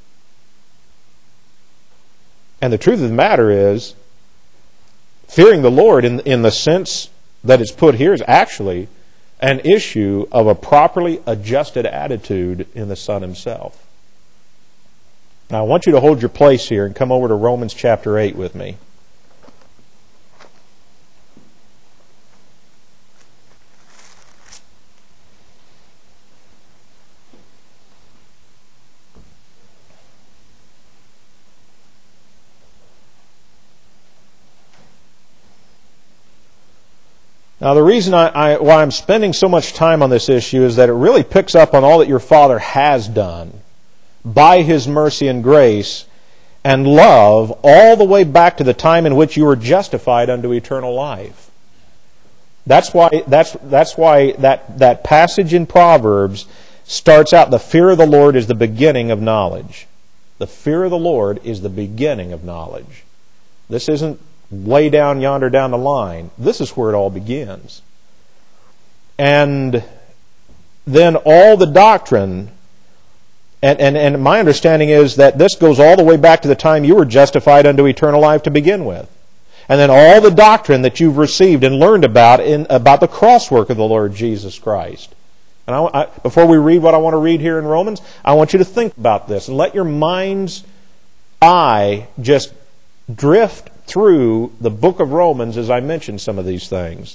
And the truth of the matter is, fearing the Lord in the sense that it's put here is actually an issue of a properly adjusted attitude in the Son Himself. Now I want you to hold your place here and come over to Romans chapter 8 with me. Now, the reason why I'm spending so much time on this issue is that it really picks up on all that your Father has done by His mercy and grace and love all the way back to the time in which you were justified unto eternal life. That's why that passage in Proverbs starts out, the fear of the Lord is the beginning of knowledge. The fear of the Lord is the beginning of knowledge. This isn't way down yonder down the line. This is where it all begins. And then all the doctrine, and my understanding is that this goes all the way back to the time you were justified unto eternal life to begin with. And then all the doctrine that you've received and learned about the crosswork of the Lord Jesus Christ. And before we read what I want to read here in Romans, I want you to think about this and let your mind's eye just drift through the book of Romans as I mention some of these things.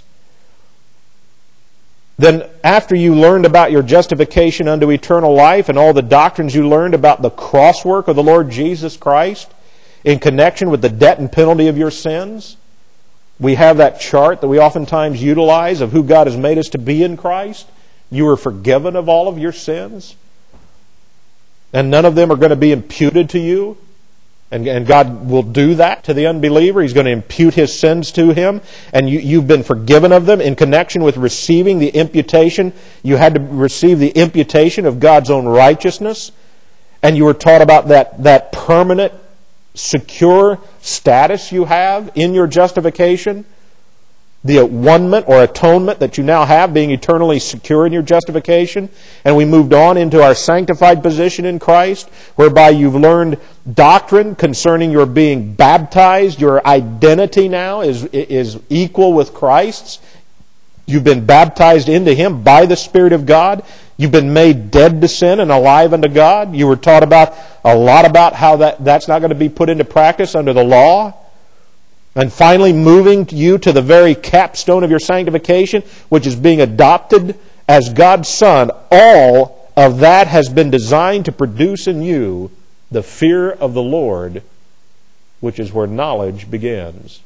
Then after you learned about your justification unto eternal life and all the doctrines you learned about the crosswork of the Lord Jesus Christ in connection with the debt and penalty of your sins, we have that chart that we oftentimes utilize of who God has made us to be in Christ. You are forgiven of all of your sins, and none of them are going to be imputed to you. And God will do that to the unbeliever. He's going to impute his sins to him. And you've been forgiven of them in connection with receiving the imputation. You had to receive the imputation of God's own righteousness. And you were taught about that permanent, secure status you have in your justification. The one-ment or atonement that you now have, being eternally secure in your justification. And we moved on into our sanctified position in Christ, whereby you've learned doctrine concerning your being baptized. Your identity now is equal with Christ's. You've been baptized into Him by the Spirit of God. You've been made dead to sin and alive unto God. You were taught a lot about how that's not going to be put into practice under the law. And finally, moving you to the very capstone of your sanctification, which is being adopted as God's Son. All of that has been designed to produce in you the fear of the Lord, which is where knowledge begins.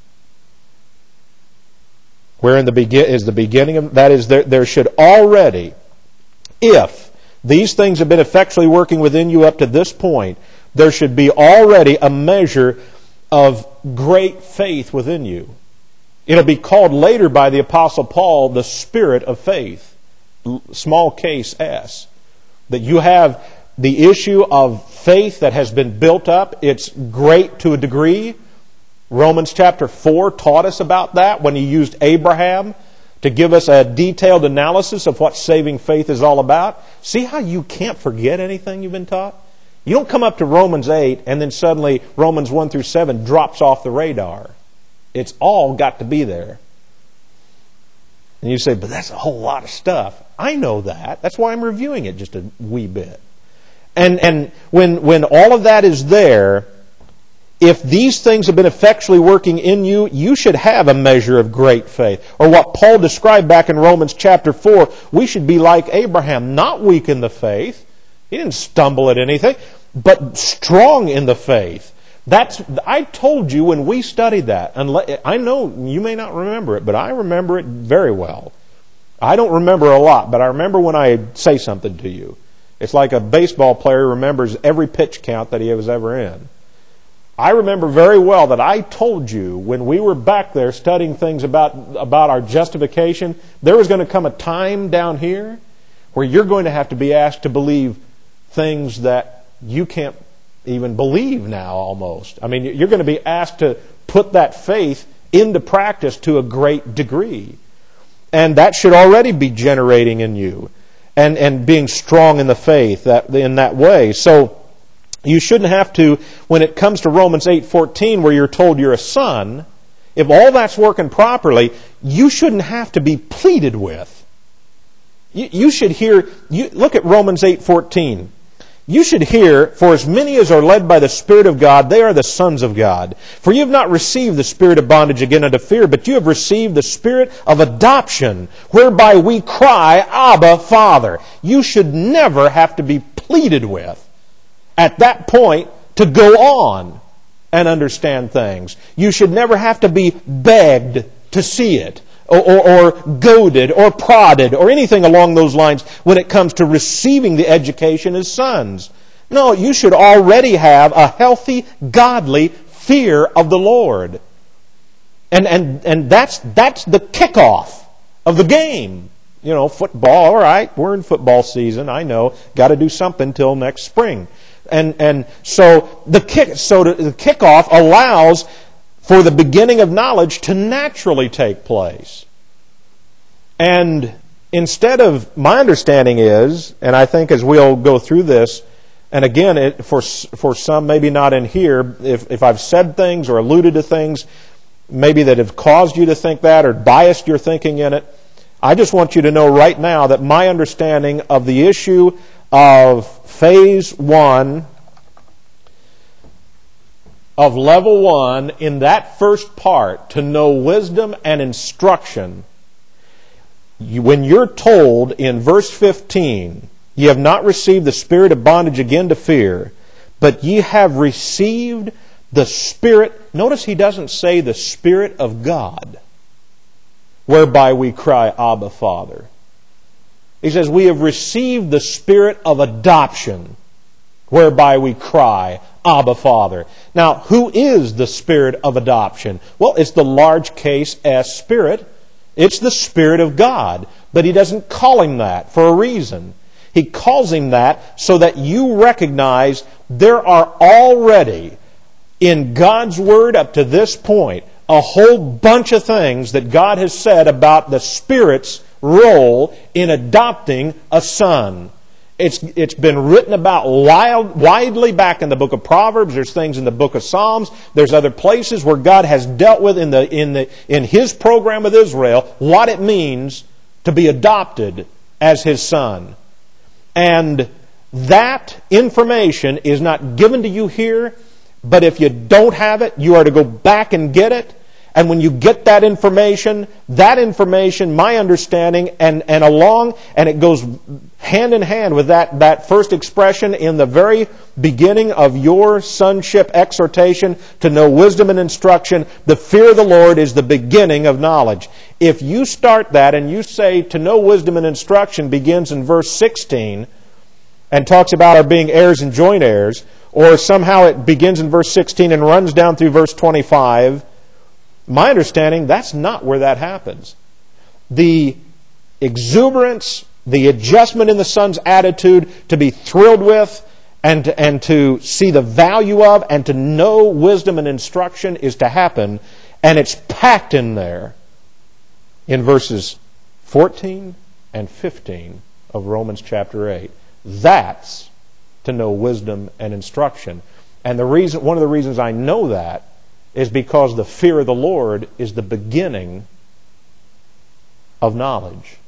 Where is the beginning of that? Is there should already, if these things have been effectually working within you up to this point, there should be already a measure of great faith within you. It'll be called later by the Apostle Paul the spirit of faith, small case S. That you have the issue of faith that has been built up. It's great to a degree. Romans chapter 4 taught us about that when he used Abraham to give us a detailed analysis of what saving faith is all about. See how you can't forget anything you've been taught? You don't come up to Romans 8 and then suddenly Romans 1 through 7 drops off the radar. It's all got to be there. And you say, but that's a whole lot of stuff. I know that. That's why I'm reviewing it just a wee bit. And when all of that is there, if these things have been effectually working in you, you should have a measure of great faith. Or what Paul described back in Romans chapter 4, we should be like Abraham, not weak in the faith. He didn't stumble at anything, but strong in the faith. I told you when we studied that, I know you may not remember it, but I remember it very well. I don't remember a lot, but I remember when I say something to you. It's like a baseball player remembers every pitch count that he was ever in. I remember very well that I told you when we were back there studying things about our justification, there was going to come a time down here where you're going to have to be asked to believe things that you can't even believe now almost. I mean, you're going to be asked to put that faith into practice to a great degree. And that should already be generating in you and being strong in the faith in that way. So you shouldn't have to, when it comes to Romans 8:14, where you're told you're a son, if all that's working properly, you shouldn't have to be pleaded with. You should hear, look at Romans 8:14. You should hear, for as many as are led by the Spirit of God, they are the sons of God. For you have not received the spirit of bondage again unto fear, but you have received the spirit of adoption, whereby we cry, Abba, Father. You should never have to be pleaded with at that point to go on and understand things. You should never have to be begged to see it, or goaded, or prodded, or anything along those lines when it comes to receiving the education as sons. No, you should already have a healthy, godly fear of the Lord. And that's the kickoff of the game. You know, football, all right, we're in football season, I know, got to do something till next spring. And so the kickoff allows for the beginning of knowledge to naturally take place. And instead of, my understanding is, and I think as we'll go through this, and again, for some, maybe not in here, if I've said things or alluded to things maybe that have caused you to think that or biased your thinking in it, I just want you to know right now that my understanding of the issue of phase 1 of level 1 in that first part, to know wisdom and instruction, when you're told in verse 15, ye have not received the spirit of bondage again to fear, but ye have received the Spirit. Notice he doesn't say the Spirit of God, whereby we cry, Abba, Father. He says, we have received the spirit of adoption, whereby we cry, Abba, Father. Now, who is the spirit of adoption? Well, it's the large case S Spirit. It's the Spirit of God. But he doesn't call him that for a reason. He calls him that so that you recognize there are already, in God's Word up to this point, a whole bunch of things that God has said about the Spirit's role in adopting a son. It's been written about widely back in the book of Proverbs. There's things in the book of Psalms. There's other places where God has dealt with in His program with Israel what it means to be adopted as His son. And that information is not given to you here, but if you don't have it, you are to go back and get it. And when you get that information, my understanding, and it goes hand in hand with that first expression in the very beginning of your sonship exhortation to know wisdom and instruction, the fear of the Lord is the beginning of knowledge. If you start that and you say to know wisdom and instruction begins in verse 16 and talks about our being heirs and joint heirs, or somehow it begins in verse 16 and runs down through verse 25, my understanding, that's not where that happens. The exuberance, the adjustment in the son's attitude to be thrilled with and to see the value of and to know wisdom and instruction is to happen, and it's packed in there in verses 14 and 15 of Romans chapter 8. That's to know wisdom and instruction. And one of the reasons I know that is because the fear of the Lord is the beginning of knowledge.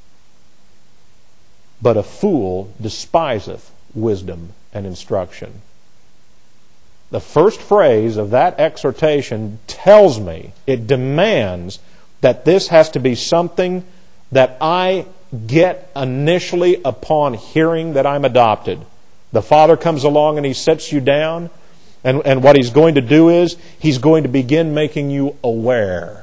But a fool despiseth wisdom and instruction. The first phrase of that exhortation tells me, it demands that this has to be something that I get initially upon hearing that I'm adopted. The Father comes along and He sets you down, and what He's going to do is He's going to begin making you aware.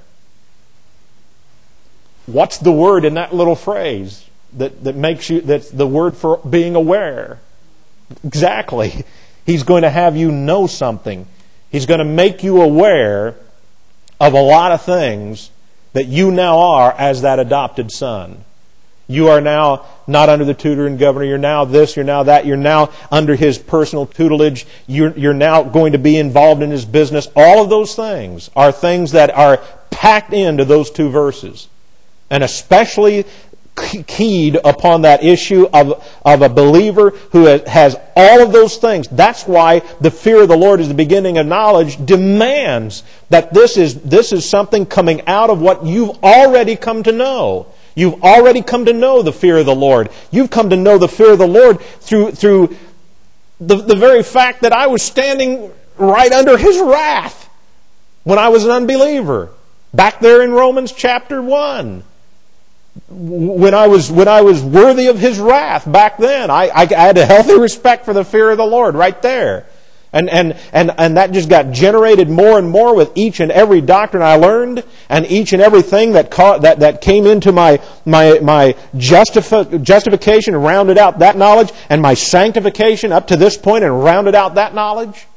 What's the word in that little phrase that's the word for being aware? Exactly. He's going to have you know something. He's going to make you aware of a lot of things that you now are as that adopted son. You are now not under the tutor and governor. You're now this, you're now that. You're now under his personal tutelage. You're now going to be involved in his business. All of those things are things that are packed into those two verses. And especially keyed upon that issue of a believer who has all of those things. That's why the fear of the Lord is the beginning of knowledge demands that this is something coming out of what you've already come to know. You've already come to know the fear of the Lord. You've come to know the fear of the Lord through the very fact that I was standing right under His wrath when I was an unbeliever. Back there in Romans chapter 1. When I was worthy of His wrath back then, I had a healthy respect for the fear of the Lord right there. And that just got generated more and more with each and every doctrine I learned, and each and everything that came into my justification and rounded out that knowledge, and my sanctification up to this point and rounded out that knowledge.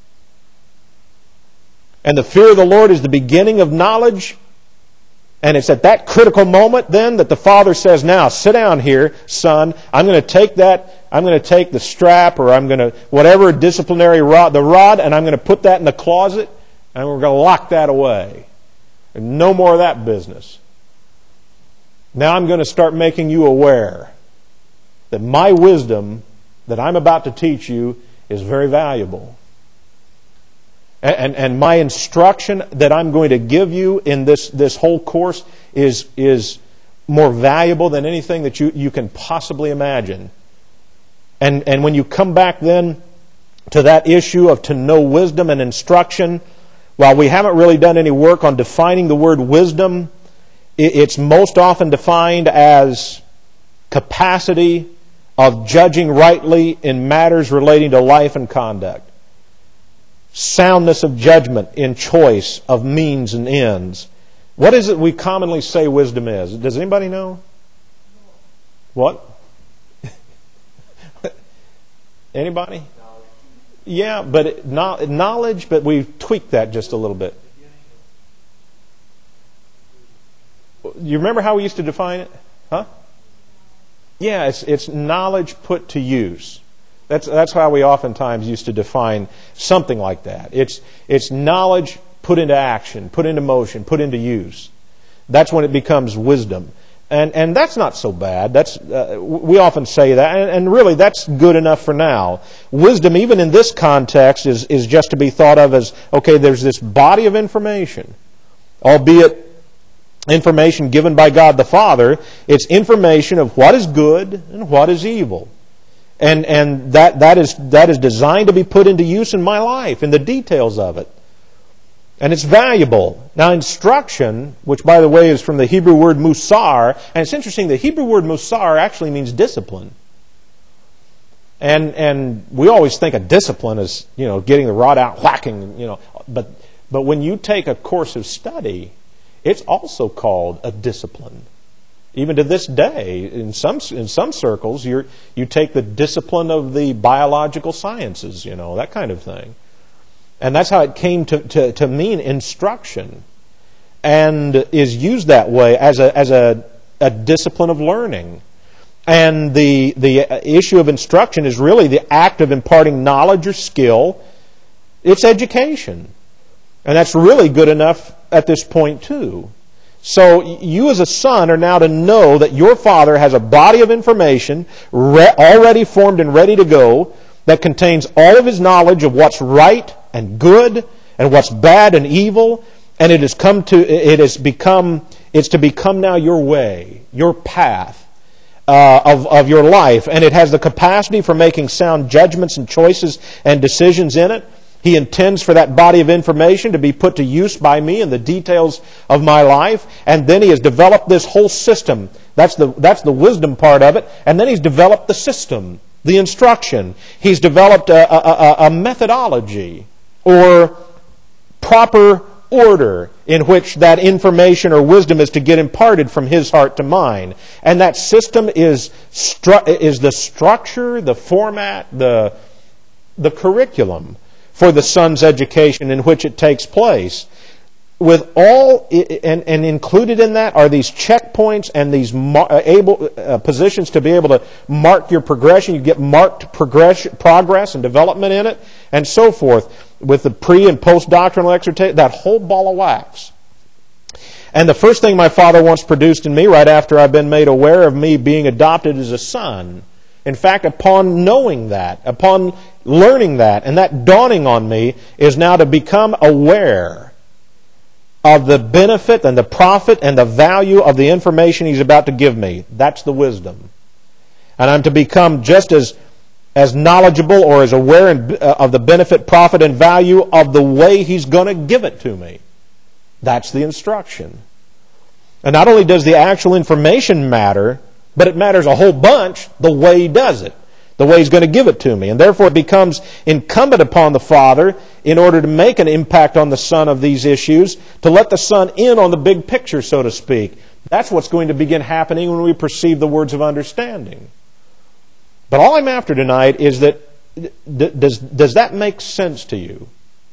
And the fear of the Lord is the beginning of knowledge. And it's at that critical moment then that the Father says, now sit down here, son. I'm going to take the strap, or I'm going to, whatever disciplinary rod, and I'm going to put that in the closet, and we're going to lock that away. And no more of that business. Now I'm going to start making you aware that my wisdom that I'm about to teach you is very valuable. And my instruction that I'm going to give you in this whole course is more valuable than anything that you can possibly imagine. And when you come back then to that issue of to know wisdom and instruction, while we haven't really done any work on defining the word wisdom, it's most often defined as capacity of judging rightly in matters relating to life and conduct. Soundness of judgment in choice of means and ends. What is it we commonly say wisdom is? Does anybody know? What? Anybody? Yeah, but knowledge, but we've tweaked that just a little bit. You remember how we used to define it? Huh? Yeah, it's knowledge put to use. That's how we oftentimes used to define something like that. It's knowledge put into action, put into motion, put into use. That's when it becomes wisdom. And that's not so bad. We often say that, and really that's good enough for now. Wisdom, even in this context, is just to be thought of as, okay, there's this body of information, albeit information given by God the Father. It's information of what is good and what is evil. And that is designed to be put into use in my life, in the details of it. And it's valuable. Now, instruction, which, by the way, is from the Hebrew word musar, and it's interesting, the Hebrew word musar actually means discipline. And we always think of discipline as, getting the rod out, whacking, but when you take a course of study, it's also called a discipline. Even to this day, in some circles, you take the discipline of the biological sciences, that kind of thing. And that's how it came to mean instruction, and is used that way as a discipline of learning. And the issue of instruction is really the act of imparting knowledge or skill. It's education. And that's really good enough at this point too. So you as a son are now to know that your father has a body of information already formed and ready to go that contains all of his knowledge of what's right and good and what's bad and evil, and it's to become now your way, your path of your life, and it has the capacity for making sound judgments and choices and decisions in it. He intends for that body of information to be put to use by me in the details of my life, and then he has developed this whole system. That's the wisdom part of it, and then he's developed the system, the instruction. He's developed a methodology or proper order in which that information or wisdom is to get imparted from his heart to mine. And that system is the structure, the format, the curriculum for the son's education in which it takes place. With all, and included in that are these checkpoints and these positions to be able to mark your progression. You get marked progress and development in it, and so forth, with the pre- and post-doctrinal exhortation, that whole ball of wax. And the first thing my father once produced in me, right after I've been made aware of me being adopted as a son, in fact, upon knowing that, upon learning that, and that dawning on me, is now to become aware of the benefit and the profit and the value of the information he's about to give me. That's the wisdom. And I'm to become just as knowledgeable or as aware of the benefit, profit, and value of the way he's going to give it to me. That's the instruction. And not only does the actual information matter, but it matters a whole bunch the way he does it, the way he's going to give it to me. And therefore it becomes incumbent upon the father, in order to make an impact on the son of these issues, to let the son in on the big picture, so to speak. That's what's going to begin happening when we perceive the words of understanding. But all I'm after tonight is that, does that make sense to you?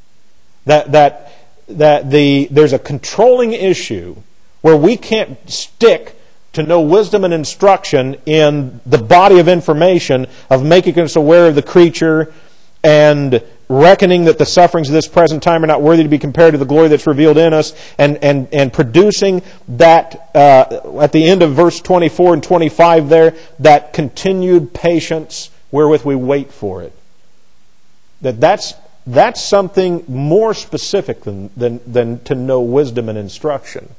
That there's a controlling issue where we can't stick to know wisdom and instruction in the body of information of making us aware of the creature and reckoning that the sufferings of this present time are not worthy to be compared to the glory that's revealed in us, and producing that, at the end of verse 24 and 25 there, that continued patience wherewith we wait for it. That's something more specific than to know wisdom and instruction.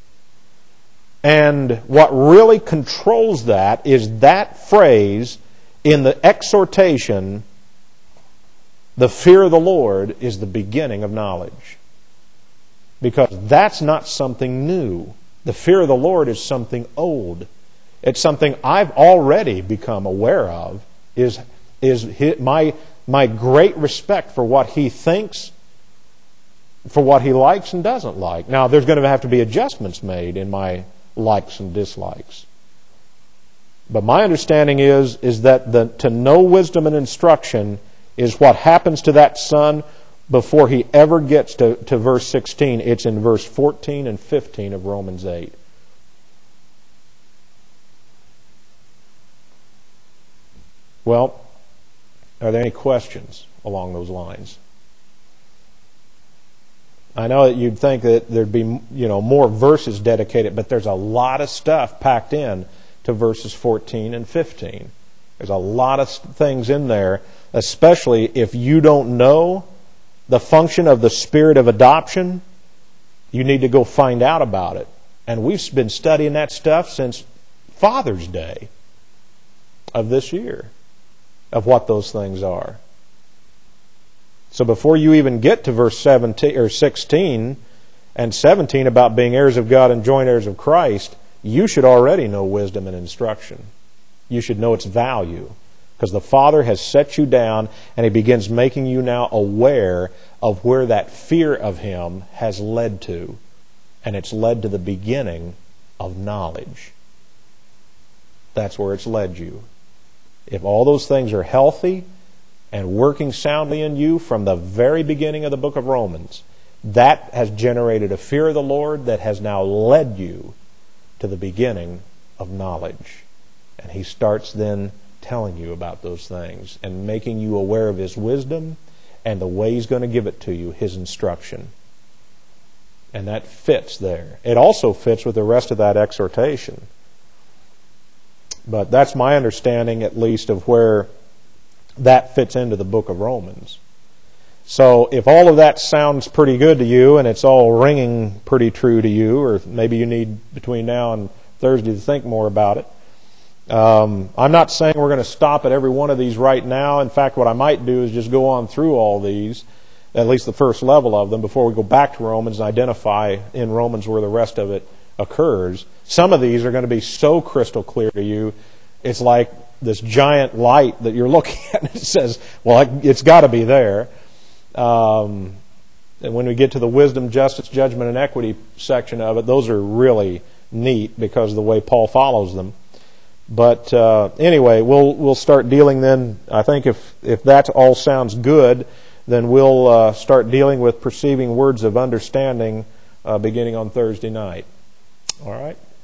And what really controls that is that phrase in the exhortation, the fear of the Lord is the beginning of knowledge. Because that's not something new. The fear of the Lord is something old. It's something I've already become aware of, is my great respect for what He thinks, for what He likes and doesn't like. Now, there's going to have to be adjustments made in my likes and dislikes. But my understanding is that to know wisdom and instruction is what happens to that son before he ever gets to verse 16. It's in verse 14 and 15 of Romans 8. Well, are there any questions along those lines? I know that you'd think that there'd be, more verses dedicated, but there's a lot of stuff packed in to verses 14 and 15. There's a lot of things in there, especially if you don't know the function of the spirit of adoption. You need to go find out about it. And we've been studying that stuff since Father's Day of this year, of what those things are. So before you even get to verse 17 or 16 and 17 about being heirs of God and joint heirs of Christ, you should already know wisdom and instruction. You should know its value, because the Father has set you down and He begins making you now aware of where that fear of Him has led to. And it's led to the beginning of knowledge. That's where it's led you. If all those things are healthy and working soundly in you from the very beginning of the book of Romans, that has generated a fear of the Lord that has now led you to the beginning of knowledge. And He starts then telling you about those things and making you aware of His wisdom and the way He's going to give it to you, His instruction. And that fits there. It also fits with the rest of that exhortation. But that's my understanding, at least, of where that fits into the book of Romans. So if all of that sounds pretty good to you and it's all ringing pretty true to you, or maybe you need between now and Thursday to think more about it, I'm not saying we're going to stop at every one of these right now. In fact, what I might do is just go on through all these, at least the first level of them, before we go back to Romans and identify in Romans where the rest of it occurs. Some of these are going to be so crystal clear to you, it's like this giant light that you're looking at, and it says, well, it's got to be there. And when we get to the wisdom, justice, judgment, and equity section of it, those are really neat because of the way Paul follows them. But anyway, we'll start dealing then. I think if that all sounds good, then we'll start dealing with perceiving words of understanding beginning on Thursday night. All right?